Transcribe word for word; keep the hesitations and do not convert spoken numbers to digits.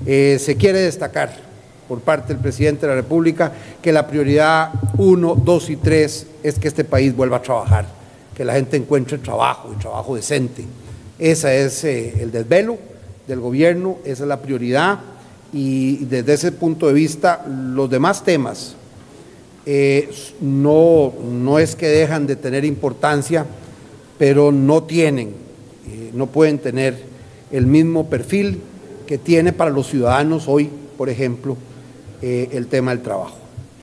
Eh, se quiere destacar por parte del presidente de la República que la prioridad uno, dos y tres es que este país vuelva a trabajar, que la gente encuentre trabajo y trabajo decente. Ese es eh, el desvelo del gobierno, esa es la prioridad, y desde ese punto de vista los demás temas eh, no, no es que dejan de tener importancia, pero no tienen, eh, no pueden tener el mismo perfil que tiene para los ciudadanos hoy, por ejemplo, eh, el tema del trabajo.